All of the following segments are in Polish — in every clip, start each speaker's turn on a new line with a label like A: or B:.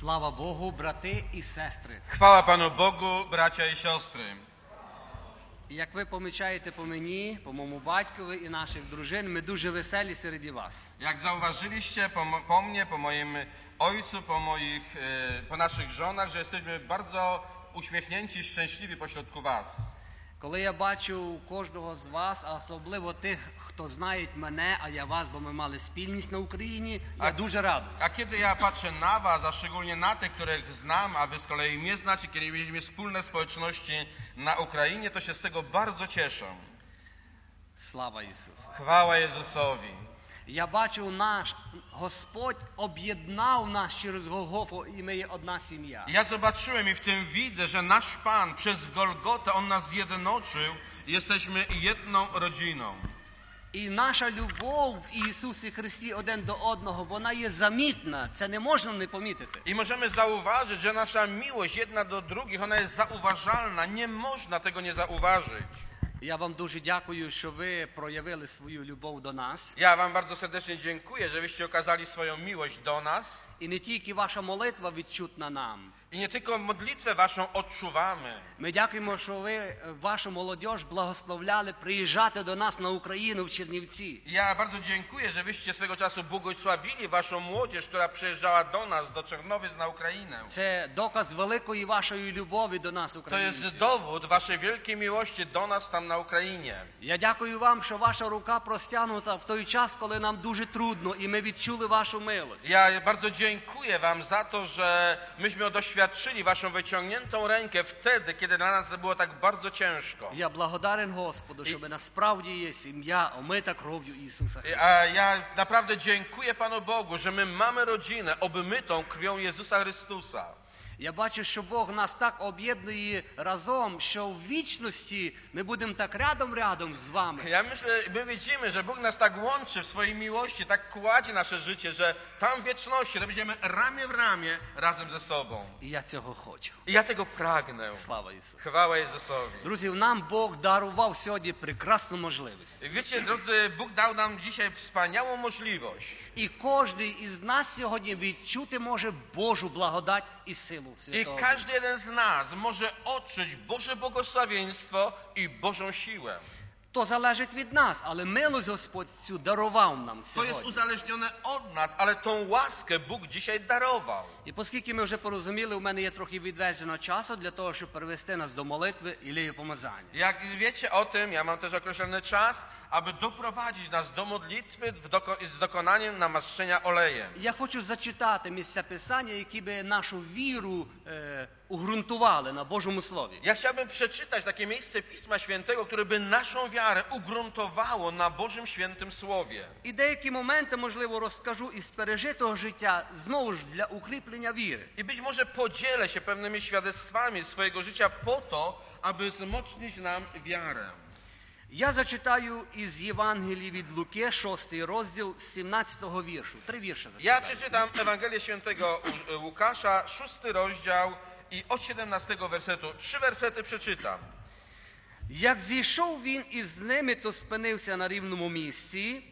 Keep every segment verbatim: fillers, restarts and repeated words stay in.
A: Слава Богу, брати і сестри.
B: Chwała Panu Bogu, bracia i siostry.
A: Як ви помічаєте по мені, по моєму батькові і наших дружин, ми дуже веселі серед вас.
B: Jak zauważyliście po, mo- po mnie, po moim ojcu, po moich, e, po naszych żonach, że jesteśmy bardzo uśmiechnięci i szczęśliwi pośrodku was.
A: Коли я бачу кожного з вас, а особливо тих, хто знає мене, а я вас, бо ми мали спільність на Україні, я
B: A-
A: дуже радий.
B: A kiedy ja patrzę na was, a szczególnie na tych, których znam, a wy z kolei mnie znacie, kiedy mieliśmy wspólne społeczności na Ukrainie, to się z tego bardzo cieszę.
A: Слава Ісусу!
B: Chwała Jezusowi.
A: Я бачу, наш Господь об'єднав нас через Голгофу, і ми є одна сім'я.
B: Ja zobaczyłem i w tym widzę, że nasz Pan przez Golgotę, On nas zjednoczył i jesteśmy jedną rodziną.
A: І наша любов в Ісусі Христі один до одного, вона є замітна, це не можна не помітити.
B: I możemy zauważyć, że nasza miłość jedna do drugich, ona jest zauważalna. Nie można tego nie zauważyć.
A: Я вам дуже дякую, що ви проявили свою любов до нас.
B: Ja wam bardzo serdecznie dziękuję, żebyście okazali swoją miłość do nas.
A: І не тільки ваша молитва відчутна нам.
B: I nie tylko modlitwę waszą odczuwamy.
A: Ми дякуємо, що ви вашу молодіж благословляли приїжджати до нас на Україну в Чернівці.
B: Ja bardzo dziękuję, że wyście swego czasu błogosławili waszą młodzież, która przyjeżdżała do nas, do Czernowic na Ukrainę.
A: Це доказ великої вашої любові до нас,
B: To
A: українців.
B: jest dowód waszej wielkiej miłości do nas tam na Ukrainie.
A: Я дякую вам, що ваша рука простягнута в той час, коли нам дуже трудно, і ми відчули вашу милость.
B: Ja bardzo dziękuję wam za to, że myśmy doświadczyli waszą wyciągniętą rękę wtedy, kiedy dla nas było tak bardzo ciężko.
A: Я благодарен Господу, що ми насправді є сім'я, омита кров'ю Ісуса Христа.
B: A ja naprawdę dziękuję Panu Bogu, że my mamy rodzinę obmytą krwią Jezusa Chrystusa.
A: Я бачу, що Бог нас так об'єднує разом, що в вічності ми будемо так рядом-рядом з вами.
B: Ja myślę, my widzimy, że Bóg nas tak łączy w swojej miłości, tak kładzie nasze życie, że tam w wieczności to będziemy ramię w ramię razem ze sobą.
A: І я цього хочу.
B: I ja tego pragnę.
A: Слава Ісусу.
B: Chwała Jezusowi.
A: Друзі, нам Бог дарував сьогодні прекрасну можливість.
B: Wiecie, drodzy, Bóg dał nam dzisiaj wspaniałą możliwość.
A: І кожен із нас сьогодні відчути може Божу благодать і силу
B: I
A: Святого.
B: każdy jeden z nas może odczuć Boże błogosławieństwo i Bożą siłę.
A: То залежить від нас, але милость Господь цю дарував нам
B: To jest
A: сьогодні.
B: uzależnione od nas, ale tą łaskę Bóg dzisiaj darował.
A: І оскільки ми вже порозуміли, у мене є трохи відведено часу для того, щоб перевести нас до молитви і лію помазання.
B: Jak wiecie o tym, ja mam też określony czas, aby doprowadzić nas do modlitwy w doko- z dokonaniem namaszczenia olejem.
A: Я хочу зачитати місця Писання, які би нашу віру е, уґрунтували на Божому Слові.
B: Ja chciałbym przeczytać takie miejsce Pisma Świętego, które by naszą wiarę ugruntowało na Bożym Świętym Słowie.
A: І деякі моменти, можливо, розкажу із пережитого життя, знову ж для укріплення віри.
B: I być może podzielę się pewnymi świadectwami swojego życia po to, aby wzmocnić nam wiarę.
A: Я зачитаю із Євангелії від Луки, шостий розділ, з сімнадцятого віршу. Три вірша
B: Ja
A: зачитаю.
B: przeczytam Ewangelię Świętego U- Łukasza, szósty rozdział i od siedemnastego wersetu. Trzy wersety przeczytam.
A: Як зійшов він із ними, то спинився на рівному місці.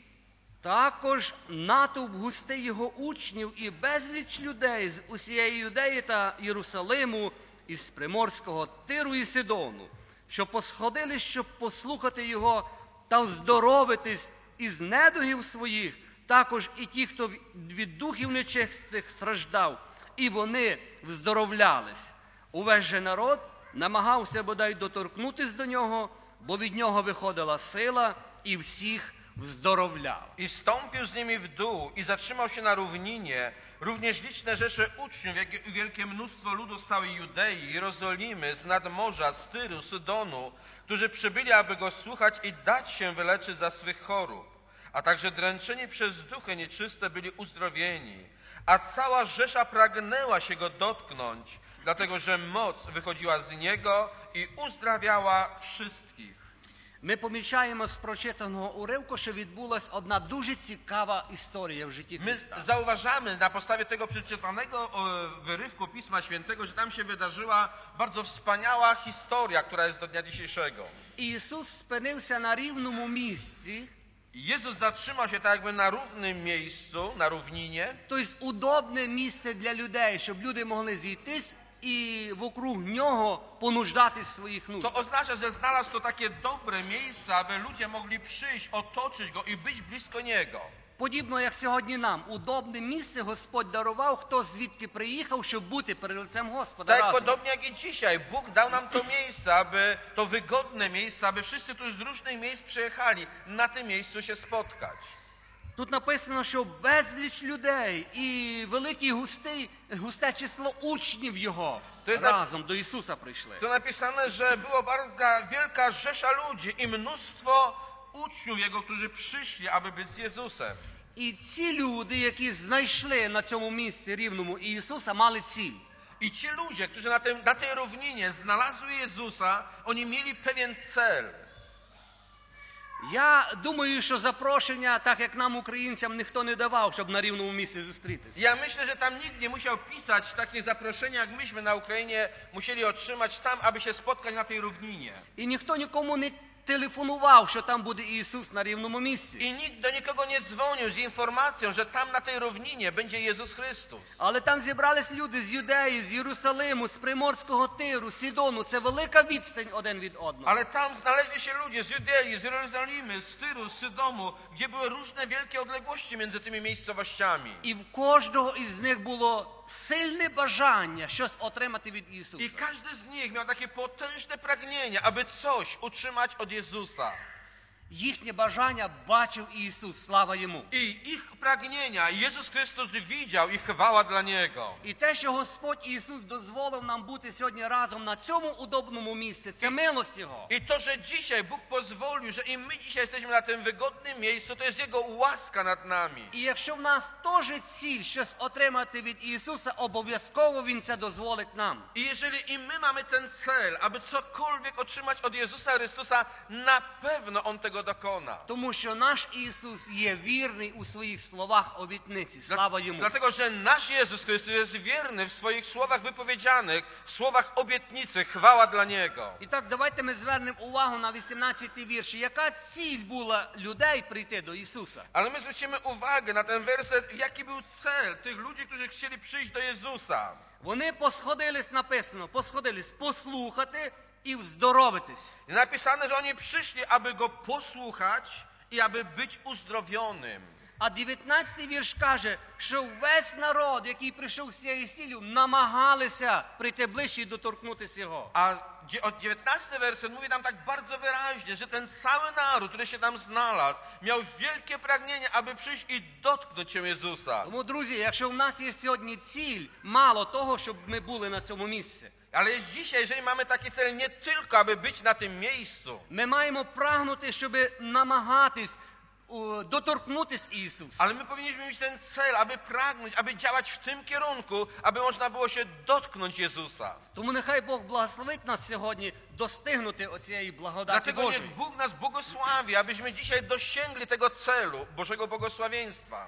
A: Також натовп густий його учнів і безліч людей з усієї Юдеї та Єрусалиму, із Приморського Тиру і Сидону, що посходили, щоб послухати його та оздоровитись із недугів своїх, також і ті, хто від духів нечистих страждав, і вони вздоровлялись. Увесь же народ намагався бодай доторкнутись до нього, бо від нього виходила сила, і всіх wzdorowляł.
B: I wstąpił z nimi w dół i zatrzymał się na równinie. Również liczne rzesze uczniów, jak i wielkie mnóstwo ludu z całej Judei, Jerozolimy, z nadmorza, z Tyru, Sydonu, którzy przybyli, aby go słuchać i dać się wyleczyć za swych chorób. A także dręczeni przez duchy nieczyste byli uzdrowieni. A cała rzesza pragnęła się go dotknąć, dlatego że moc wychodziła z niego i uzdrawiała wszystkich.
A: Ми помічаємо з прочитаного уривку, що відбулась одна дуже цікава історія в житті
B: My
A: Христа.
B: zauważamy na podstawie tego przeczytanego e, wyrywku Pisma Świętego, że tam się wydarzyła bardzo wspaniała historia, która jest do dnia dzisiejszego.
A: Ісус спинився на рівному місці,
B: Jezus zatrzymał się tak jakby na równym miejscu, na równinie.
A: Тобто удобне місце для людей, щоб люди могли зійтись і вокруг нього понуждатись в своїх
B: To
A: нуждах.
B: oznacza, że znalazł to takie dobre miejsce, aby ludzie mogli przyjść, otoczyć Go i być blisko Niego.
A: Подібно, як сьогодні нам, удобне місце Господь дарував, хто звідки приїхав, щоб бути перед лицем Господа
B: Tak jak
A: разом.
B: podobnie jak i dzisiaj, Bóg dał nam to miejsce, aby to wygodne miejsce, aby wszyscy tu z różnych miejsc przyjechali na tym miejscu się spotkać.
A: Тут написано, що безліч людей і велике густе, густе число учнів його
B: То jest na-
A: разом до Ісуса прийшли.
B: To napisane, że było bardzo wielka rzesza ludzi i mnóstwo uczniów Jego, którzy przyszli, aby być z Jezusem.
A: І ці люди, які знайшли на цьому місці рівному Ісуса, мали ціль.
B: I ci ludzie, którzy na, tym, na tej równinie znalazły Jezusa, oni mieli pewien cel.
A: Я думаю, що запрошення, так як нам, українцям, ніхто не давав, щоб на рівному місці зустрітися.
B: Ja myślę, że tam nikt nie musiał pisać takie zaproszenia, jak myśmy na Ukrainie musieli otrzymać tam, aby się spotkać na tej równinie.
A: І ніхто нікому не телефонував, що там буде Ісус на рівному місці.
B: I nikt do nikogo nie dzwonił z informacją, że tam na tej równinie będzie Jezus Chrystus.
A: Але там зібрались люди з Юдеї, з Єрусалиму, з Приморського Тиру, Сідону. Це велика відстань один від одного.
B: Ale tam znaleźli się ludzie z Judei, z Jerozolimy, z Tyru, z Sydomu, gdzie były różne wielkie odległości między tymi miejscowościami.
A: І в кожного із них було сильне бажання щось отримати від
B: I
A: Ісуса.
B: każdy z nich miał takie potężne pragnienie, aby coś utrzymać od Jezusa.
A: Їхнє бажання бачив Ісус, слава Йому.
B: I ich pragnienia Jezus Chrystus widział i chwała dla Niego.
A: І те, що Господь Ісус дозволив нам бути сьогодні разом на цьому удобному місці, це милость Його.
B: I to, że dzisiaj Bóg pozwolił, że i my dzisiaj jesteśmy na tym wygodnym miejscu, to jest Jego łaska nad nami.
A: І якщо в нас теж ціль щось отримати від Ісуса, обов'язково Він це дозволить нам.
B: I jeżeli i my mamy ten cel, aby cokolwiek otrzymać od Jezusa Chrystusa, na pewno On tego dokona.
A: Тому що наш Ісус є вірний у своїх словах обітниці. Слава Йому.
B: Dlatego, że nasz Jezus Chrystus jest wierny w swoich słowach wypowiedzianych, w słowach obietnicy, chwała dla Niego.
A: І так, давайте ми звернемо увагу на вісімнадцятий вірш. Яка ціль була людей прийти до Ісуса?
B: Ale my zwrócimy uwagę na ten werset, jaki był cel tych ludzi, którzy chcieli przyjść do Jezusa.
A: Вони посходились, написано, посходились послухати і вздоровитись.
B: I napisane, że oni przyszli, aby Go posłuchać i aby być uzdrowionym.
A: А дев'ятнадцятий вірш каже, що весь народ, який прийшов з цією ціллю, намагалися прийти ближче і доторкнутися його.
B: A dzie- od dziewiętnasty werset mówi nam tak bardzo wyraźnie, że ten cały naród, który się tam znalazł, miał wielkie pragnienie, aby przyjść i dotknąć się Jezusa.
A: Тому, друзі, якщо в нас є сьогодні ціль, мало того, щоб ми були на цьому місці.
B: Ale jest dzisiaj, jeżeli mamy taki cel, nie tylko, aby być na tym miejscu,
A: Ми маємо прагнути, щоб намагатись о, доторкнутись Ісуса.
B: ale my powinniśmy mieć ten cel, aby pragnąć, aby działać w tym kierunku, aby można było się dotknąć Jezusa.
A: Тому нехай Бог благословить нас сьогодні достигнути оцієї благодаті
B: Dlatego
A: Божої.
B: niech Bóg nas błogosławi, abyśmy dzisiaj dosięgli tego celu, Bożego błogosławieństwa.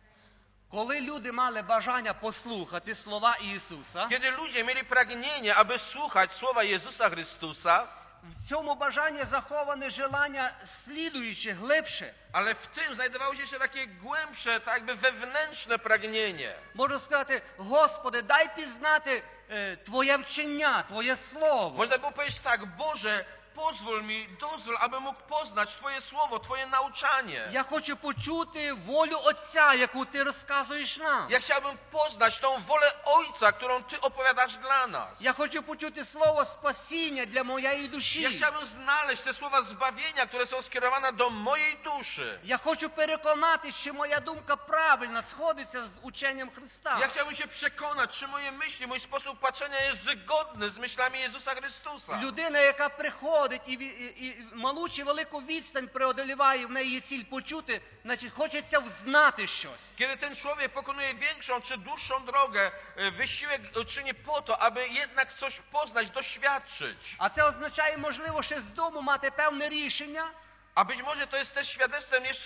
A: Коли люди мали бажання послухати слова Ісуса,
B: Kiedy ludzie mieli pragnienie, aby słuchać słowa Jezusa Chrystusa,
A: в цьому бажанні заховане желання слідуюче, глибше.
B: ale w tym znajdowało się jeszcze takie głębsze, tak jakby wewnętrzne pragnienie.
A: Можна сказати, Господи, дай пізнати е, Твоє вчення, Твоє Слово.
B: Można było powiedzieć tak, Boże, pozwól mi, dozwól, abym mógł poznać Twoje słowo, Twoje nauczanie.
A: Я хочу почути волю Отця, яку Ти розказуєш нам.
B: Ja chciałbym poznać tą wolę Ojca, którą Ty opowiadasz dla nas.
A: Я хочу почути слово спасіння для моєї
B: Ja
A: душі.
B: chciałbym znaleźć te słowa zbawienia, które są skierowane do mojej duszy.
A: Я хочу переконатись, чи моя думка правильна, сходиться з ученням Христа.
B: Ja chciałbym się przekonać, czy moje myśli, mój sposób patrzenia jest zgodny z myślami Jezusa Chrystusa.
A: Людина, яка приходить і, ві- і, і малу чи велику відстань преодоліває, в неї є ціль почути, значить хочеться взнати щось.
B: Kiedy ten człowiek pokonuje większą czy dłuższą drogę, e, wysiłek czyni po to, aby jednak coś poznać, doświadczyć.
A: А це означає, можливо, ще з дому мати певне рішення,
B: A być może to jest też świadectwem jeszcze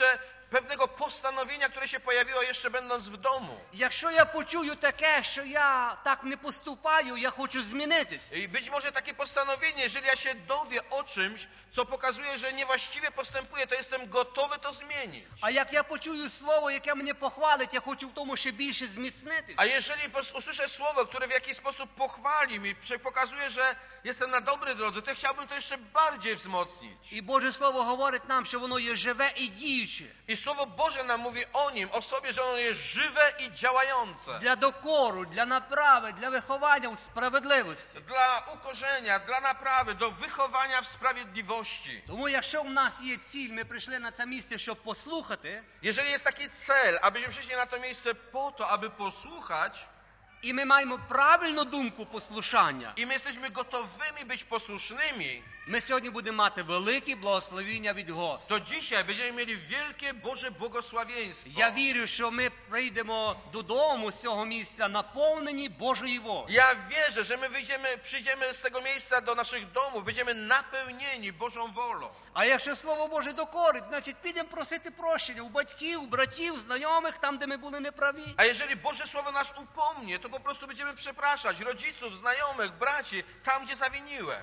B: pewnego postanowienia, które się pojawiło jeszcze będąc w domu.
A: Якщо я почую таке, що я так не поступаю, я хочу змінитись.
B: I być może takie postanowienie, jeżeli ja się dowie o czymś, co pokazuje, że niewłaściwie postępuję, to jestem gotowy to zmienić.
A: А як я почую слово, яке мене похвалить, я хочу в тому ще більше зміцнитись.
B: A jeżeli usłyszę słowo, które w jakiś sposób pochwali mi, pokazuje, że jestem na dobrej drodze, to chciałbym to jeszcze bardziej wzmocnić.
A: І Боже Слово говорить нам, що воно є живе і діюче.
B: I Słowo Boże nam mówi o nim, o sobie, że ono jest żywe i działające.
A: Для докору, для направи, для виховання у справедливості.
B: Dla ukorzenia, dla naprawy, do wychowania w sprawiedliwości.
A: Тому якщо в нас є ціль, ми прийшли на це місце, щоб послухати,
B: Jeżeli jest taki cel, abyśmy przyszli na to miejsce po to, aby posłuchać,
A: і ми маємо правильну думку послушання,
B: i my jesteśmy gotowymi być posłusznymi,
A: ми сьогодні будемо мати велике благословіння від Господа.
B: to dzisiaj będziemy mieli wielkie Boże błogosławieństwo.
A: Я вірю, що ми прийдемо додому з цього місця наповнені Божої волі.
B: Ja wierzę, że my wyjdziemy, przyjdziemy z tego miejsca do naszych domów, będziemy napełnieni Bożą wolą.
A: А якщо Слово Боже докорить, значить підемо просити прощення у батьків, братів, знайомих, там, де ми були неправі.
B: A jeżeli Boże Słowo nas upomnie, to po prostu będziemy przepraszać rodziców, znajomych, braci, tam gdzie zawiniłem.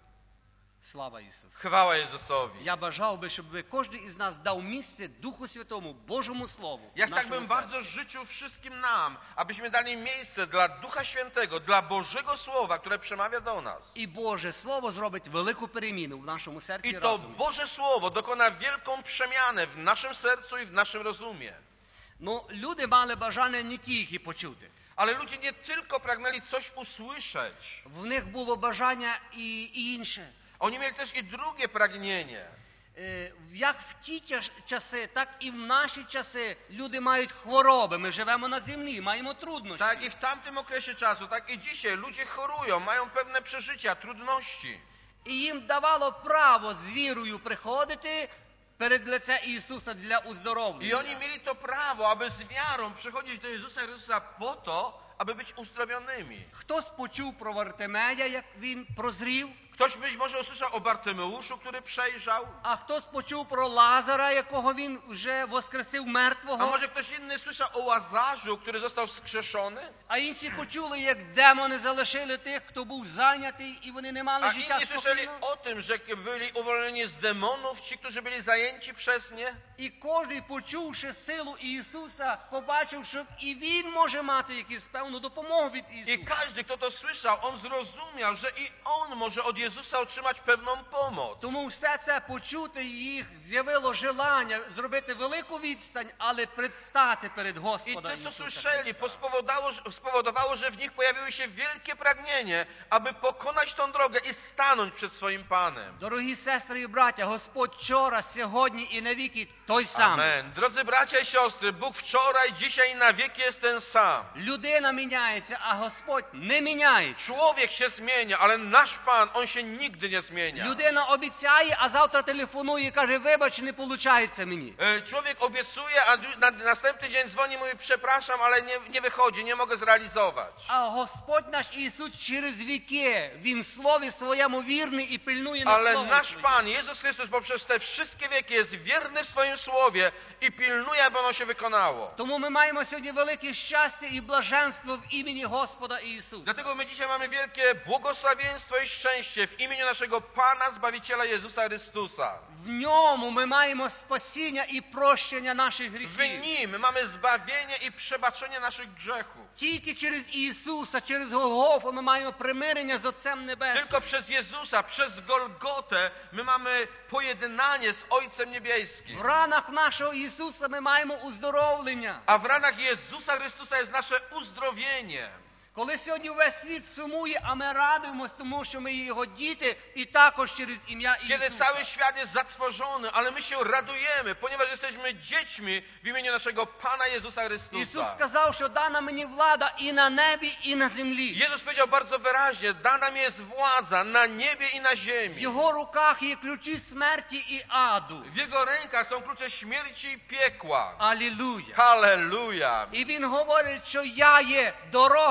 A: Слава Ісусу!
B: Chwała Jezusowi.
A: Я бажав би, щоб кожен із нас дав місце Духу Святому, Божому Слову.
B: Jak
A: в
B: tak
A: нашому
B: bym
A: серці.
B: bardzo życzył wszystkim nam, abyśmy dali miejsce dla Ducha Świętego, dla Bożego Słowa, które przemawia do nas.
A: І Боже Слово зробить велику переміну в нашому серці і
B: I to
A: розумі.
B: Boże Słowo dokona wielką przemianę w naszym sercu i w naszym rozumie.
A: Ну, люди мали бажання не тільки почути.
B: Ale ludzie nie tylko pragnęli coś usłyszeć.
A: В них було бажання і інше.
B: Oni mieli też i drugie pragnienie.
A: Е, Як в ті тяж- часи, так і в наші часи люди мають хвороби. Ми живемо на землі, маємо труднощі.
B: Tak i w tamtym okresie czasu, tak i dzisiaj ludzie chorują, mają pewne przeżycia, trudności.
A: І їм давало право з вірою приходити перед лице Ісуса для
B: I
A: уздоровлення.
B: oni mieli to prawo, aby z wiarą przychodzić do Jezusa Chrystusa po to, aby być uzdrowionymi.
A: Хтось почув про Вартимея, як він прозрів,
B: Ktoś być może usłyszał o Bartymeuszu, który przejrzał,
A: а хтось почув про Лазара, якого він вже воскресив
B: a
A: мертвого,
B: może ktoś inny słyszał o Łazarzu, który został wskrzeszony,
A: а інші почули, як демони залишили тих, хто був зайнятий, і вони не мали
B: a
A: життя
B: inni słyszeli
A: спокійно.
B: o tym, że byli uwolnieni z demonów, ci, którzy byli zajęci przez nie.
A: І кожен, почувши силу Ісуса, побачив, що і він може мати якусь певну допомогу від
B: I
A: Ісуса.
B: każdy, kto to słyszał, on zrozumiał, że i on może od Jezusa otrzymać pewną pomoc.
A: Тому все це почути їх з'явило желання зробити велику відстань, але предстати перед
B: I
A: Господа
B: to, co
A: Ісуса
B: słyszeli,
A: Христа.
B: spowodowało, spowodowało, że w nich pojawiło się wielkie pragnienie, aby pokonać tą drogę i stanąć przed swoim Panem.
A: Дорогі сестри і браття, Господь вчора, сьогодні і навіки той самий.
B: Amen. Drodzy bracia i siostry, Bóg wczoraj, dzisiaj i na wieki jest ten sam.
A: Людина міняється, а Господь не міняється.
B: Człowiek się zmienia, ale nasz Pan, On się nigdy nie zmienia.
A: Людина обіцяє, а завтра телефонує і каже, вибач, не виходить мені.
B: E, Człowiek obiecuje, a na następny dzień dzwoni i mówi, przepraszam, ale nie, nie wychodzi, nie mogę zrealizować.
A: А Господь наш Ісус через віки, Він в Слові Своєму вірний і пильнує над
B: Ale
A: Словом
B: nasz
A: Своїм.
B: Pan, Jezus Chrystus, poprzez te wszystkie wieki jest wierny w swoim Słowie i pilnuje, aby ono się wykonało.
A: Тому ми маємо сьогодні велике щастя і блаженство в імені Господа Ісуса.
B: Dlatego my dzisiaj mamy wielkie błogosławieństwo i szczęście w imieniu naszego Pana, Zbawiciela Jezusa Chrystusa.
A: В ньому ми маємо спасіння і прощення наших
B: W
A: гріхів.
B: Nim mamy zbawienie i przebaczenie naszych grzechów.
A: Тільки через Ісуса, через Голгофу ми маємо примирення з Отцем Небесним.
B: Tylko przez Jezusa, przez Golgotę my mamy pojednanie z Ojcem Niebieskim.
A: В ранах нашого Ісуса ми маємо уздоровлення.
B: A w ranach Jezusa Chrystusa jest nasze uzdrowienie.
A: Коли сьогодні весь світ сумує, а ми радуємось, тому що ми є Його діти, і також через ім'я
B: Kiedy
A: Ісуса.
B: cały świat jest zatrwożony, ale my się radujemy, ponieważ jesteśmy dziećmi w imieniu naszego Pana Jezusa
A: Ісус
B: Chrystusa.
A: сказав, що дана мені влада і на небі, і на землі.
B: Jezus powiedział bardzo wyraźnie, dana mi jest władza na niebie i na
A: В
B: ziemi.
A: Його руках є ключі смерті і аду.
B: W Jego rękach są klucze śmierci i piekła.
A: Алілуя.
B: Halleluja.
A: І Він говорить, що я є дорога,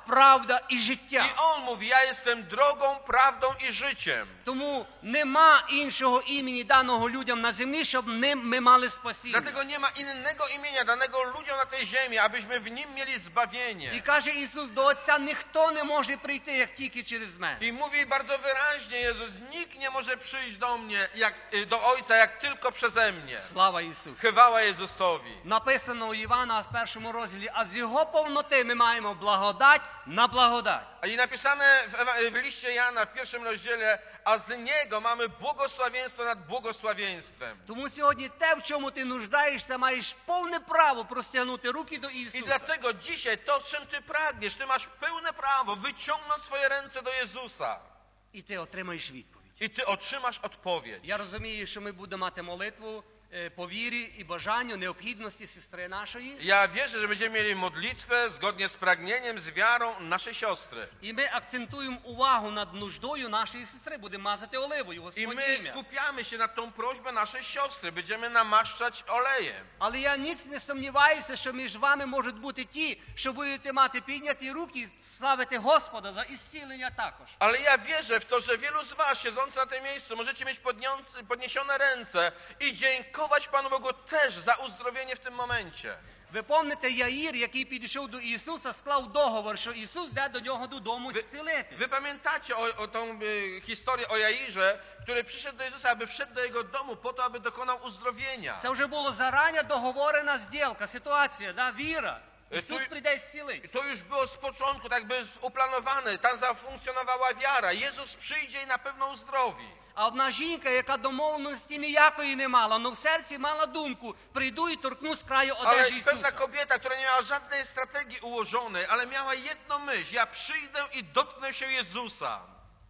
A: правда і життя.
B: I On mówi, ja jestem drogą, prawdą i życiem.
A: Тому нема іншого імені даного людям на землі, щоб ним ми мали спасіння.
B: Dlatego nie ma innego imienia danego ludziom na tej ziemi, abyśmy w Nim mieli
A: І
B: zbawienie.
A: каже Ісус, до Отця ніхто не може прийти, як тільки через мене.
B: I mówi bardzo wyraźnie Jezus, nikt nie może przyjść do mnie, jak, do Ojca, jak tylko przeze mnie.
A: Слава Ісусу!
B: Chwała Jezusowi.
A: Написано у Івана в першому розділі, а з Його повноти ми маємо благодать на благодать.
B: I napisane w, Ewa- w liście Jana w pierwszym rozdziale, a z Niego mamy błogosławieństwo nad błogosławieństwem.
A: Тому сьогодні те, в чому ти нуждаєшся, маєш повне право простягнути руки до
B: I
A: Ісуса.
B: dlatego dzisiaj to, czym Ty pragniesz, Ty masz pełne prawo wyciągnąć swoje ręce do Jezusa.
A: І ти отримаєш відповідь.
B: I Ty otrzymasz odpowiedź.
A: Я розумію, що ми будемо мати молитву е, по вірі і бажанню, необхідності сестри нашої.
B: Ja wierzę, że będziemy mieli modlitwę zgodnie z pragnieniem, z wiarą naszej siostry.
A: І ми акцентуємо увагу над нуждою нашої сестри. Будемо мазати оливою,
B: I
A: Господнє
B: my
A: ім'я.
B: skupiamy się na tą prośbę naszej siostry. Będziemy namaszczać olejem.
A: Але я ніц не сумніваюся, що між вами можуть бути ті, що будете мати підняті руки, славити Господа за ісцілення також.
B: Ale ja wierzę w to, że wielu z was siedzących na tym miejscu możecie mieć podniące- podniesione ręce i dziękować Panu Bogu też za uzdrowienie w tym momencie.
A: Ви пам'ятаєте Яїр, який підійшов до Ісуса, склав договор, що Ісус йде до нього додому
B: Wy,
A: зцілити.
B: wy pamiętacie o, o tą y, historię o Jairze, który przyszedł do Jezusa, aby wszedł do jego domu po to, aby dokonał uzdrowienia.
A: Це вже була зарані договорена зділка, ситуація, да, віра. Ісус
B: Тут-
A: прийде і зцілить.
B: To już było z początku tak by uplanowane, tam zafunkcjonowała wiara. Jezus przyjdzie i na pewno uzdrowi.
A: А одна жінка, яка домовленості ніякої не мала, але в серці мала думку, прийду і торкну з краю
B: Ale
A: одежі
B: pewna
A: Ісуса.
B: kobieta, która nie miała żadnej strategii ułożonej, ale miała jedną myśl, ja przyjdę i dotknę się Jezusa.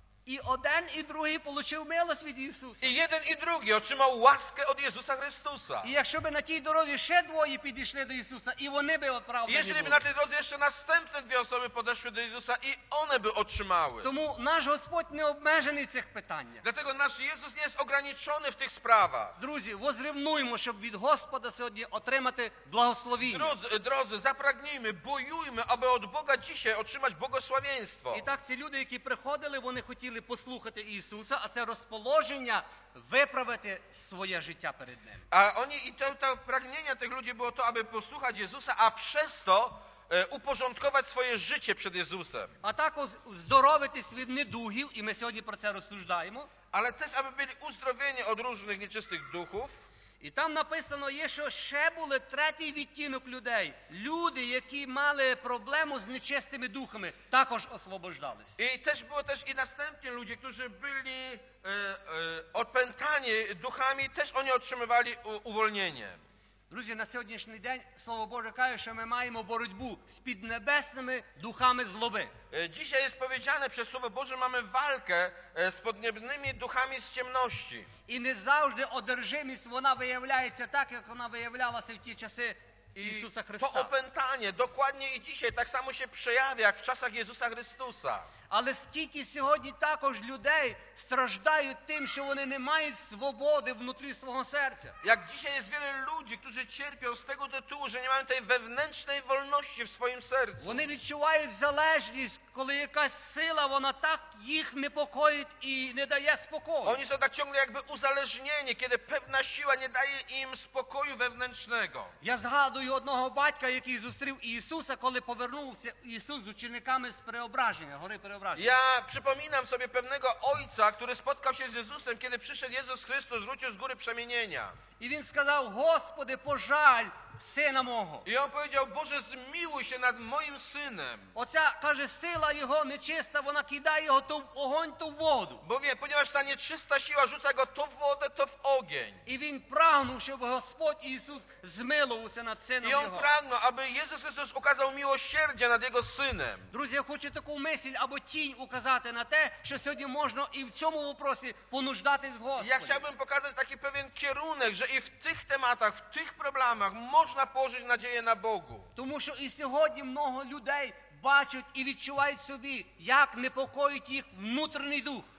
A: І один, і другий отримав милость від Ісуса.
B: I jeden i drugi otrzymał łaskę od Jezusa Chrystusa.
A: І якщо б на тій дорозі ще двоє підійшли до Ісуса, і вони би
B: I
A: оправдані
B: jeżeli by
A: були.
B: na tej drodze jeszcze następne dwie osoby podeszły do Jezusa i one by otrzymały.
A: Тому наш Господь не обмежений в цих питаннях.
B: Dlatego nasz Jezus nie jest ograniczony w tych sprawach.
A: Друзі, возрівнуємо, щоб від Господа сьогодні отримати благословіння.
B: Drodzy, drodzy, zapragnijmy, bojujmy, aby od Boga dzisiaj otrzymać błogosławieństwo.
A: І так ці люди, які приходили, вони хотіли послухати Ісуса, а це розположення виправити своє життя перед Ним.
B: A oni i to, to pragnienie tych ludzi było to, aby posłuchać Jezusa, a przez to e, uporządkować swoje życie przed Jezusem.
A: А також здоровитись від недугів, і ми сьогодні про це розсуждаємо.
B: Ale też, aby byli uzdrowieni od różnych nieczystych duchów.
A: І там написано є, що ще були третій відтінок людей. Люди, які мали проблему з нечистими духами, також освобождались.
B: I też było też i następni ludzie, którzy byli e, e, odpętani duchami, też oni otrzymywali u, uwolnienie.
A: Друзі, на сьогоднішній день Слово Боже каже, що ми маємо боротьбу з піднебесними духами злоби.
B: E, Dzisiaj jest powiedziane przez Słowo Boże, mamy walkę e, z podniebnymi duchami z ciemności.
A: І не завжди одержимість вона виявляється так, як вона виявлялася в ті часи
B: I
A: Ісуса
B: to
A: Христа.
B: opętanie dokładnie i dzisiaj tak samo się przejawia jak w czasach Jezusa Chrystusa.
A: Але скільки сьогодні також людей страждають тим, що вони не мають свободи внутрі свого серця.
B: Jak dzisiaj jest wiele ludzi, którzy cierpią z tego tytułu, że nie mają tej wewnętrznej wolności w swoim sercu.
A: Вони відчувають залежність, коли якась сила, вона так їх непокоїть і не дає спокою.
B: Oni są tak ciągle jakby uzależnieni, kiedy pewna siła nie daje im spokoju wewnętrznego.
A: Я згадую одного батька, який зустрів Ісуса, коли повернувся Ісус з учениками з Преображення, гори Преображення.
B: Ja przypominam sobie pewnego ojca, który spotkał się z Jezusem, kiedy przyszedł Jezus Chrystus, wrócił z góry przemienienia.
A: І він сказав: Господи, пожаль сина мого.
B: I on powiedział, Boże, zmiłuj się nad moim synem.
A: Оця, каже, сила його нечиста, вона кидає його то в огонь, то в воду.
B: Bo wie, ponieważ ta nieczysta siła rzuca go to w wodę, to w ogień.
A: І він прагнув, щоб Господь Ісус змилувався над сином
B: I on
A: його.
B: pragnął, aby Jezus Chrystus okazał miłosierdzie nad jego synem.
A: Друзі, я хочу таку мисль або тінь указати на те, що сьогодні можна і в цьому вопросі понуждатись в
B: I ja
A: Господі.
B: chciałbym pokazać taki pewien kierunek, że i w tych tematach, w tych problemach można położyć nadzieję na Bogu.
A: Тому що і сьогодні много людей бачать і відчувають собі, як непокоїть їх внутрішній дух.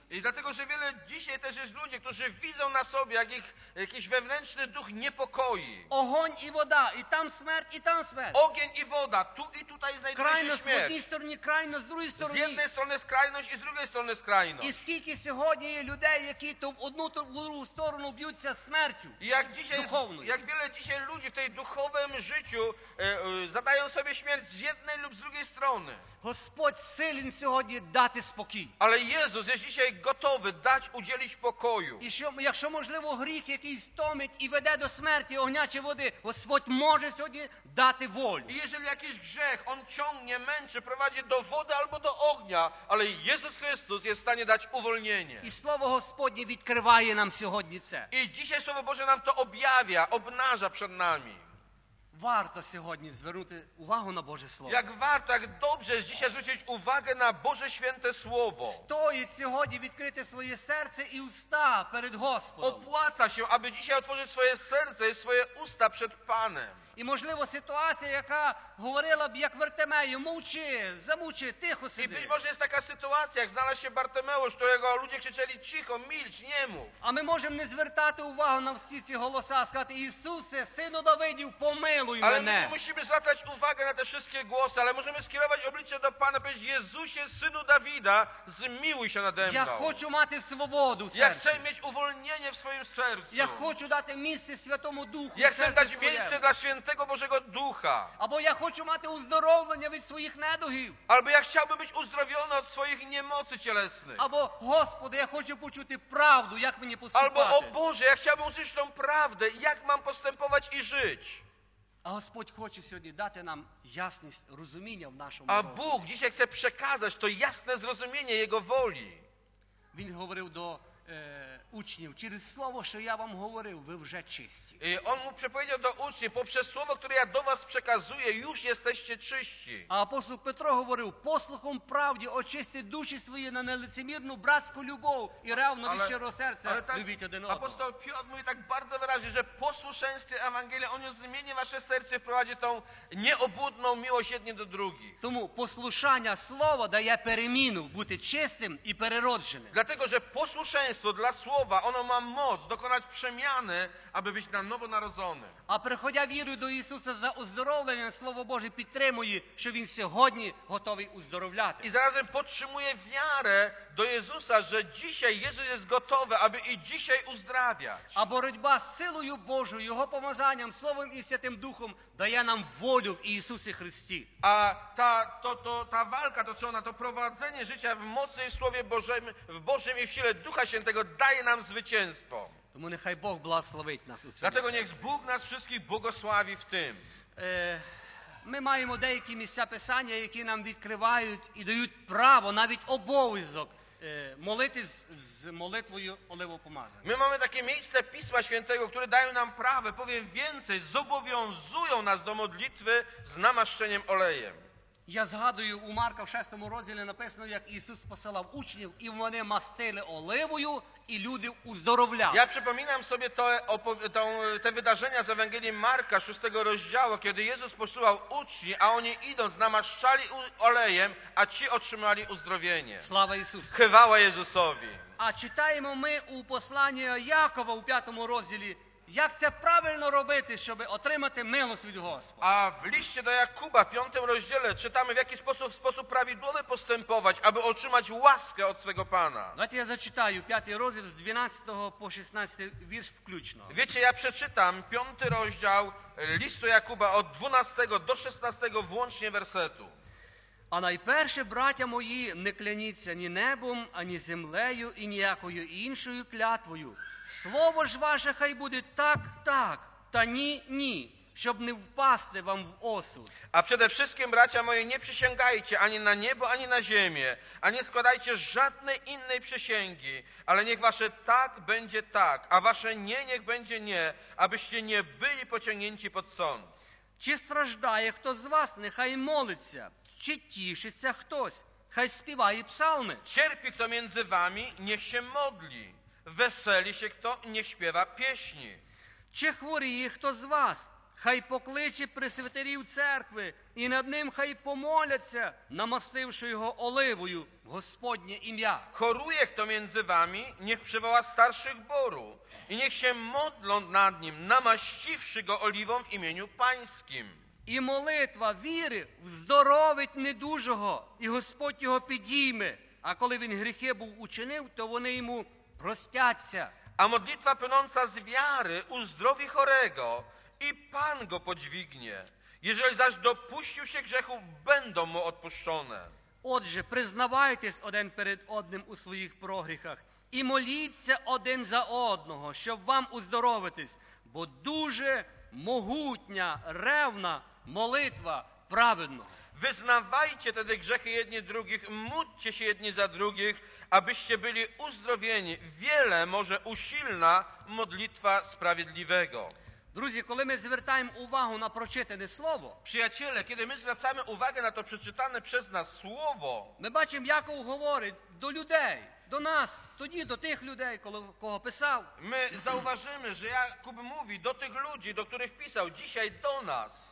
B: I dlatego, że wiele dzisiaj też jest ludzi, którzy widzą na sobie, jak ich jakiś wewnętrzny duch niepokoi.
A: Огонь і вода, і там смерть, і там смерть.
B: Ogień i woda, tu i tutaj znajduje się
A: Крайність в одній
B: śmierć.
A: стороні, крайність з другій
B: Z
A: стороні.
B: jednej strony skrajność i z drugiej strony
A: І
B: skrajność.
A: скільки сьогодні є людей, які то в одну, то в другу сторону б'ються смертю
B: I jak dzisiaj,
A: духовною.
B: jak wiele dzisiaj ludzi w tej duchowym życiu e, e, zadają sobie śmierć z jednej lub z drugiej strony.
A: Господь силен сьогодні дати спокій.
B: Ale Jezus jest dzisiaj gotowy dać, udzielić pokoju.
A: І що, якщо, можливо, гріх якийсь томить і веде до смерті огня чи води, Господь може сьогодні дати волю.
B: I jeżeli jakiś grzech, on ciągnie, męczy, prowadzi do wody albo do ognia, ale Jezus Chrystus jest w stanie dać uwolnienie.
A: І Слово Господнє відкриває нам сьогодні це.
B: I dzisiaj Słowo Boże nam to objawia, obnaża przed nami.
A: Варто сьогодні звернути увагу на Боже Слово.
B: Jak warto, jak dobrze jest dzisiaj zwrócić uwagę na Boże Święte Słowo.
A: Стоїть сьогодні відкрити своє серце і уста перед Господом.
B: Opłaca się, aby dzisiaj otworzyć swoje serce i swoje usta przed Panem.
A: І, можливо, ситуація, яка говорила б, як Вартимею, мовчи, замовчи, тихо
B: I
A: сиди.
B: być może jest taka sytuacja, jak znalazł się Bartymeusz, którego ludzie krzyczeli cicho, milcz, nie mów.
A: А ми можемо не звертати увагу на всі ці голоса, сказати, Ісусе, Сину Давидів, помилуй
B: Ale my nie
A: мене.
B: musimy zwracać uwagę na te wszystkie głosy, ale możemy skierować oblicze do Pana, powiedzieć, Jezusie, Synu Dawida, zmiłuj się nade
A: Я
B: mną.
A: хочу мати свободу в
B: Ja
A: серці.
B: chcę mieć uwolnienie w swoim sercu.
A: Я хочу дати місце Святому Духу
B: Ja
A: в
B: chcę
A: серці
B: dać
A: своєму.
B: miejsce dla Świętego Bożego Ducha.
A: Або я хочу мати уздоровлення від своїх недугів.
B: Albo ja chciałbym być uzdrowiony od swoich niemocy cielesnych.
A: Або, Господи, я хочу почути правду, як мені
B: Albo, o
A: поступати.
B: Boże, ja chciałbym usłyszeć tą prawdę, jak mam postępować i żyć.
A: А Господь хоче сьогодні дати нам ясність розуміння в нашому
B: A
A: розумі.
B: Bóg dzisiaj chce przekazać to jasne zrozumienie Jego woli.
A: Він говорив до е, учнів, через слово, що я вам говорив, ви вже чисті.
B: I On mu przepowiedział do uczniów, poprzez słowo, które ja do was przekazuję, już jesteście czyści.
A: А апостол Петро говорив, послухом правді очисти душі свої на нелицемірну братську любов і ревно від
B: Ale,
A: щирого серця
B: ale tak,
A: любіть один одного.
B: apostoł Piotr mówi tak bardzo wyraźnie, że posłuszeństwie Ewangelii On już zmieni wasze serce i prowadzi tą nieobłudną miłość jednym do drugich.
A: Тому послушання слова дає переміну, бути чистим і переродженим.
B: Dlatego, że posłuszeństwo dla słowa, ono ma moc dokonać przemiany, aby być na nowo narodzonym.
A: А приходя вірою до Ісуса за оздоровленням, Слово Боже підтримує, що Він сьогодні готовий уздоровляти.
B: I zarazem podtrzymuje wiarę do Jezusa, że dzisiaj Jezus jest gotowy, aby i dzisiaj uzdrawiać.
A: А боротьба з силою Божою, Його помазанням, Словом і Святим Духом дає нам волю в Ісусі Христі.
B: A ta, to, to, ta walka toczona, to prowadzenie życia w mocy i Słowie Bożym, w Bożym i w sile Ducha Świętego daje nam zwycięstwo.
A: Тому нехай Бог благословить нас у цьому.
B: Dlatego niech Bóg nas wszystkich błogosławi w tym.
A: Е, Ми маємо деякі місця Писання, які нам відкривають і дають право, навіть обов'язок е, молитись з молитвою оливопомазання.
B: My mamy takie miejsce Pisma Świętego, które dają nam prawo, powiem więcej, zobowiązują nas do modlitwy z namaszczeniem olejem.
A: Я згадую, у Марка в шестому розділі написано, як Ісус посилав учнів, і вони мастили оливою, і люди уздоровляли.
B: Ja przypominam sobie to, opo- tą, te wydarzenia z Ewangelii Marka, szóstego rozdziału, kiedy Jezus posyłał uczniów, a oni idąc namaszczali u- olejem, a ci otrzymali uzdrowienie.
A: Слава Ісусу!
B: Chwała Jezusowi.
A: А читаємо ми у посланні Якова у п'ятому розділі, як це правильно робити, щоб отримати милость від Господа.
B: A w liście do Jakuba, w piątym rozdziale, czytamy, w jaki sposób, w sposób prawidłowy postępować, aby otrzymać łaskę od swego Pana.
A: Давайте я зачитаю п'ятий розділ з дванадцятого по шістнадцятий вірш включно.
B: Wiecie, ja przeczytam piąty rozdział listu Jakuba od dwunastego do szesnastego włącznie wersetu.
A: А найперше, браття мої, не кляніться ні небом, ані землею, і ніякою іншою клятвою. Слово ж ваше хай буде так, так, та ні, ні, щоб не впасти вам в осуд.
B: A przede wszystkim, bracia moi, nie przysięgajcie ani na niebo, ani na ziemię, a nie składajcie żadnej innej przysięgi, ale niech wasze tak będzie tak, a wasze nie niech będzie nie, abyście nie byli pociągnięci pod sąd.
A: Чи страждає хто з вас, нехай молиться, чи тішиться хтось, хай співає псалми.
B: Cierpi kto między wami, niech się modli. Weseli się kto, niech śpiewa pieśni.
A: Чи хворіє хто з вас, хай покличе пресвитерів церкви, і над ним хай помоляться, намастивши його оливою в Господнє ім'я.
B: Choruje kto między wami, niech przywoła starszych boru i niech się modlą nad nim, namaściwszy go oliwą w imieniu pańskim.
A: І молитва віри вздоровить недужого, і Господь його підійме. А коли він гріхи був учинив, то вони йому простяться.
B: A modlitwa płynąca z wiary uzdrowi chorego i Pan go podźwignie. Jeżeli zaś dopuścił się grzechu, będą mu odpuszczone.
A: Отже, признавайтесь один перед одним у своїх прогріхах і моліться один за одного, щоб вам уздоровитись, бо дуже могутня, ревна молитва праведного.
B: Wyznawajcie tedy grzechy jedni drugich, módlcie się jedni za drugich, abyście byli uzdrowieni. Wiele może usilna modlitwa sprawiedliwego.
A: Друзі, коли ми звертаємо увагу на прочитане слово,
B: Przyjaciele, kiedy my zwracamy uwagę na to przeczytane przez nas słowo,
A: ми бачимо, Яков говорить до людей, до нас, тоді до тих людей, коли- кого писав.
B: my zauważymy, że Jakub mówi do tych ludzi, do których pisał, dzisiaj do nas.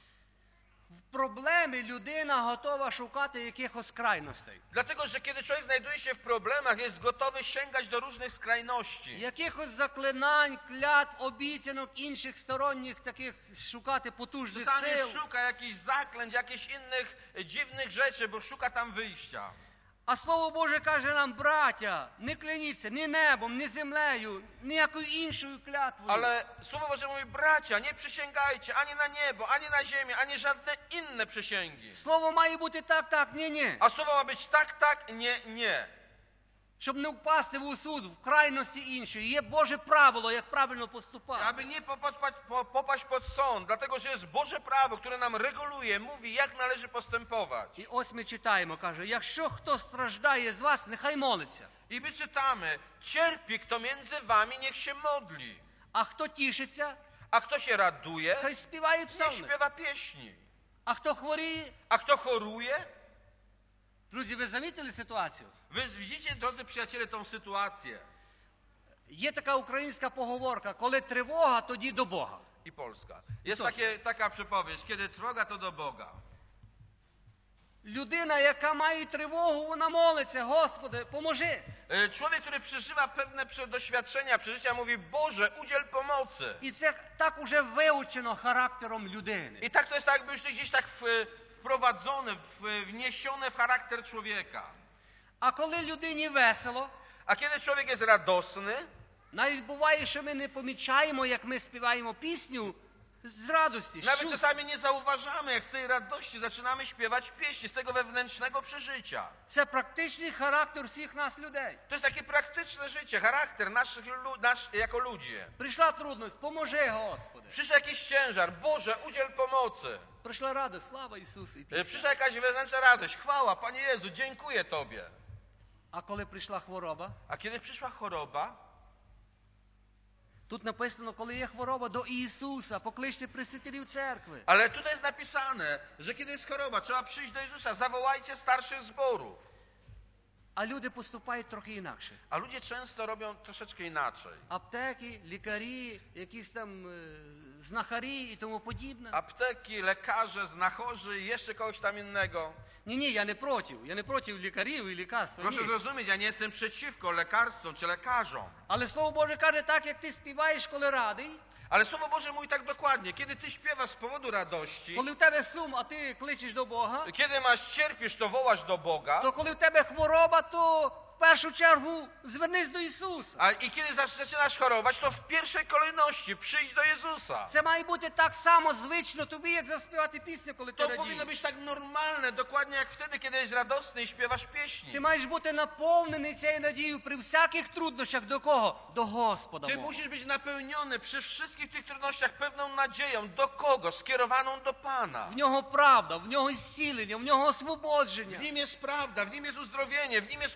A: В проблемі людина готова шукати якихось крайностей,
B: Dlatego, że kiedy człowiek znajduje się w problemach, jest gotowy sięgać do różnych skrajności.
A: якихось заклинань, клятв, обіцянок, інших сторонніх таких шукати потужних
B: Czasami
A: сил.
B: szuka jakichś zaklęć, jakichś innych e, dziwnych rzeczy, bo szuka tam wyjścia.
A: А Слово Боже каже нам, браття, не кляніться ні небом, ні землею, ніякою іншою клятвою.
B: Ale Słowo Boże mówi, bracia, nie przysięgajcie ani na niebo, ani na ziemię, ani żadne inne przysięgi.
A: Слово має бути так, так, ні, ні.
B: A słowo ma być tak, tak, nie, nie.
A: Щоб не впасти в усуд, в крайності іншої. Є Боже правило, як правильно поступати.
B: Aby nie popaść, po, popaść pod sąd, dlatego że jest Boże prawo, które nam reguluje, mówi, jak należy postępować.
A: І ось ми читаємо, каже, якщо хто страждає з вас, нехай молиться.
B: I my czytamy, cierpi kto między wami, niech się modli.
A: А хто тішиться,
B: A kto się raduje,
A: хай співає
B: niech
A: псалми.
B: śpiewa pieśni.
A: А хто хворіє,
B: A kto choruje,
A: друзі, ви замітили ситуацію?
B: wy widzicie, drodzy przyjaciele, tą sytuację.
A: Є така українська поговорка, коли тривога, тоді до Бога.
B: I Polska. Jest
A: Co?
B: takie, taka przepowiedź, kiedy trwoga, to do Boga.
A: Людина, яка має тривогу, вона молиться, Господи, поможи.
B: E, Człowiek, który przeżywa pewne prze- doświadczenia, przeżycia, mówi, Boże, udziel pomocy.
A: І це так уже вивчено характером людини.
B: I tak to jest tak, jakby już gdzieś tak w, wprowadzone, w, wniesione w charakter człowieka.
A: А коли людині весело,
B: A kiedy człowiek jest radosny,
A: навіть буває, що ми не помічаємо, як ми співаємо пісню з радості.
B: nawet
A: Що?
B: czasami nie zauważamy, jak z tej radości zaczynamy śpiewać pieśni, z tego wewnętrznego przeżycia.
A: Це практичний характер всіх нас людей.
B: To jest takie praktyczne życie, charakter naszych, lu- nasz, jako ludzie.
A: Прийшла трудність, поможи, Господи.
B: Przyszedł jakiś ciężar, Boże, udziel pomocy.
A: Прийшла радість, слава Ісусу. І
B: E,
A: пісня.
B: Przyszła jakaś wewnętrzna radość, chwała, Panie Jezu, dziękuję Tobie.
A: А коли прийшла хвороба,
B: A kiedy przyszła choroba,
A: тут написано, коли є хвороба, до Ісуса, покличте пресвітерів церкви.
B: ale tutaj jest napisane, że kiedy jest choroba, trzeba przyjść do Jezusa, zawołajcie starszych zborów.
A: А люди поступають трохи інакше.
B: A ludzie często robią troszeczkę inaczej.
A: Аптеки, лікарі, якісь там е, знахарі і тому подібне.
B: Apteki, lekarze, znachorzy i jeszcze kogoś tam innego.
A: Ні, ні, я не проти. Я не проти лікарів і лікарства.
B: Proszę
A: Ні.
B: zrozumieć, ja nie jestem przeciwko lekarstwom czy lekarzom.
A: Але Слово Боже каже, так як ти співаєш, коли радий,
B: Ale Słowo Boże mówi tak dokładnie, kiedy ty śpiewasz z powodu radości,
A: коли в тебе сум, а ти кличеш до Бога,
B: kiedy masz cierpisz, to wołasz do Boga,
A: то коли в тебе хвороба, то в першу чергу звернись до Ісуса.
B: a i kiedy zac- zaczynasz chorować, to w pierwszej kolejności przyjdź do Jezusa.
A: Це має бути так само звично тобі, як заспівати пісню, коли ти
B: To
A: радієш.
B: powinno być tak normalne, dokładnie jak wtedy, kiedy jesteś radosny i śpiewasz pieśni.
A: Ти маєш бути наповнений цією надією при всяких труднощах до кого? До Господа
B: Ty
A: Бога.
B: musisz być napełniony przy wszystkich tych trudnościach pewną nadzieją. Do kogo? Skierowaną do Pana.
A: В нього правда, в нього зцілення, в нього
B: W
A: освободження.
B: Nim jest prawda, w Nim jest uzdrowienie, w Nim jest uwolnienie,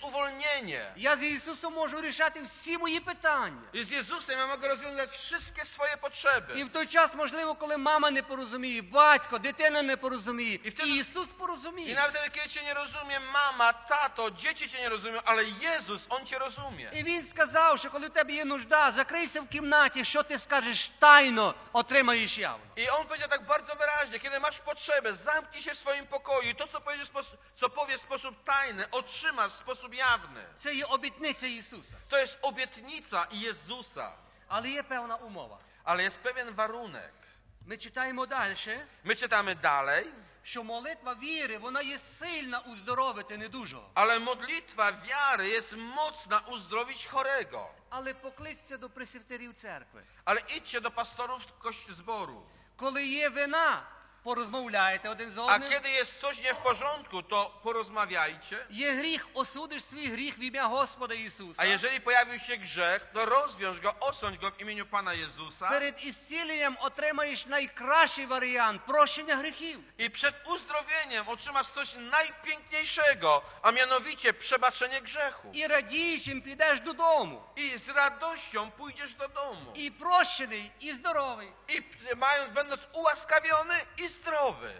B: porozumienie.
A: Я з Ісусом можу рішати всі мої питання.
B: I z Jezusem ja mogę rozwiązać wszystkie swoje potrzeby.
A: І в той час, можливо, коли мама не порозуміє, батько, дитина не порозуміє,
B: І вtedy-
A: Ісус
B: I
A: порозуміє.
B: nawet wtedy, kiedy cię nie rozumie mama, tato, dzieci cię nie rozumią, ale Jezus, On cię rozumie.
A: І Він сказав, що коли в тебе є нужда, закрийся в кімнаті, що ти скажеш тайно, отримаєш явно.
B: I On powiedział tak bardzo wyraźnie, kiedy masz potrzebę, zamknij się w swoim pokoju i to, co powiesz, w spos- co powiesz w sposób tajny, otrzymasz w sposób jawny.
A: Це є обітниця Ісуса.
B: To jest obietnica Jezusa,
A: Але є певна умова.
B: ale jest pewien warunek.
A: Ми читаємо далі,
B: My czytamy dalej,
A: що молитва віри, вона є сильна уздоровити недужого.
B: ale modlitwa wiary jest mocna uzdrowić chorego.
A: Але покличте до пресвітерів церкви.
B: Ale idźcie do pastorów kości- zboru.
A: Коли є вина, порозмовляєте один з
B: A
A: одним.
B: kiedy jest coś nie w porządku, to porozmawiajcie.
A: Є гріх, осудиш свій гріх в ім'я Господа Ісуса.
B: A jeżeli pojawił się grzech, to rozwiąż go, osądź go w imieniu Pana Jezusa.
A: Перед ісціленням отримаєш найкращий варіант – прощення гріхів.
B: I przed uzdrowieniem otrzymasz coś najpiękniejszego, a mianowicie przebaczenie grzechu.
A: І радіючим підеш додому.
B: I z radością pójdziesz do domu.
A: І прощений, і здоровий.
B: I mając, będąc ułaskawiony i zdrowy.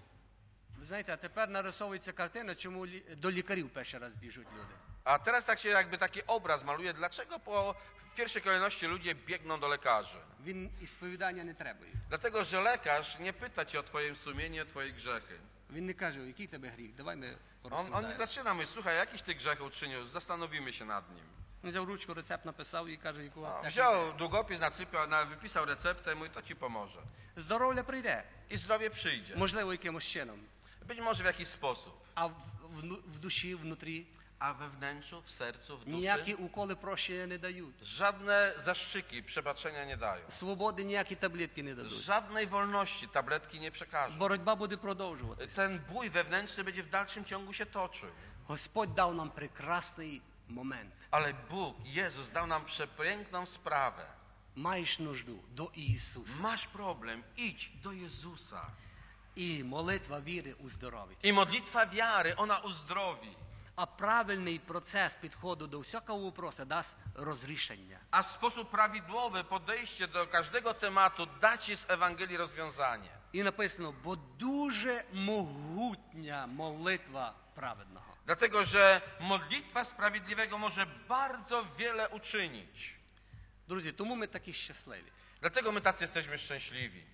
A: Ви знаєте, а тепер нарисовується картина, чому лі- до лікарів перший раз біжуть люди.
B: A teraz tak się jakby taki obraz maluje, dlaczego po, w pierwszej kolejności ludzie biegną do lekarzy.
A: Він і сповідання не требує.
B: Dlatego, że lekarz nie pyta cię o twoje sumienie, o twoje grzechy.
A: Він не каже, який тебе гріх, давай ми
B: On, on nie
A: порозсуждаємо.
B: zaczyna mówić, słuchaj, jakiś ty grzech uczynił, zastanowimy się nad nim.
A: Він взяв ручку, рецепт написав і каже, яку
B: No,
A: аптеку
B: wziął długopis, nasypał, na, wypisał receptę i mówi, to ci pomoże.
A: йде. Здоров'я прийде,
B: I zdrowie przyjdzie.
A: можливо, якимось чином.
B: Być może w jakiś sposób.
A: А в, в, в душі, внутрі,
B: A we wnętrzu, w sercu, w
A: ніякі
B: duszy
A: уколи прощення не дають.
B: żadne zaszczyki, przebaczenia nie dają.
A: Свободи ніякі таблетки не дадуть.
B: Żadnej wolności tabletki nie przekażą.
A: Боротьба буде продовжуватися.
B: Ten bój wewnętrzny będzie w dalszym ciągu się toczył.
A: Господь дав нам прекрасний момент.
B: Ale Bóg, Jezus dał nam przepiękną sprawę.
A: Маєш нужду до Ісуса.
B: Masz problem, idź do Jezusa.
A: І молитва віри уздоровить.
B: I modlitwa wiary, ona uzdrowi.
A: А правильний процес підходу до всякого вопроса дасть розрішення.
B: A w sposób prawidłowy podejście do każdego tematu da ci z Ewangelii rozwiązanie.
A: І написано, бо дуже могутня молитва праведного.
B: Dlatego, że modlitwa sprawiedliwego może bardzo wiele uczynić.
A: Друзі, тому ми такі щасливі.
B: Dlatego my tacy jesteśmy szczęśliwi.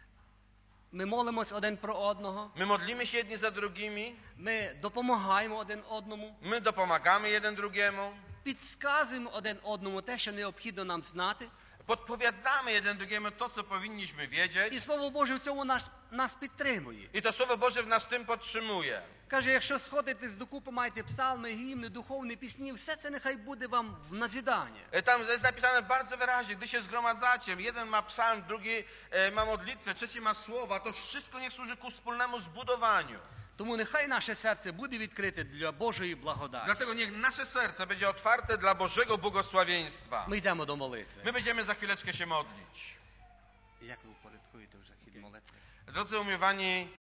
A: Ми молимось один про одного,
B: My modlimy się jedni za drugimi,
A: ми допомагаємо один одному,
B: my dopomagamy jeden drugiemu,
A: підказуємо один одному те, що необхідно нам знати.
B: podpowiadamy jeden drugiemu to, co powinniśmy wiedzieć.
A: І Слово Боже в цьому нас, нас підтримує.
B: I to Słowo Boże w nas tym podtrzymuje.
A: Каже, якщо сходитесь докупи, маєте псалми, гімни, духовні пісні, все це нехай буде вам в назідання.
B: Tam jest napisane bardzo wyraźnie, gdy się zgromadzacie, jeden ma psalm, drugi e, ma modlitwę, trzeci ma słowa, to wszystko niech służy ku wspólnemu zbudowaniu.
A: Тому нехай наше серце буде відкрите для Божої благодаті.
B: Dlatego niech nasze serce będzie otwarte dla Bożego błogosławieństwa.
A: Ми йдемо до молитви.
B: My będziemy za chwileczkę się modlić.
A: Як ви упорядкуєте вже хід молитви?
B: Drodzy umiłowani,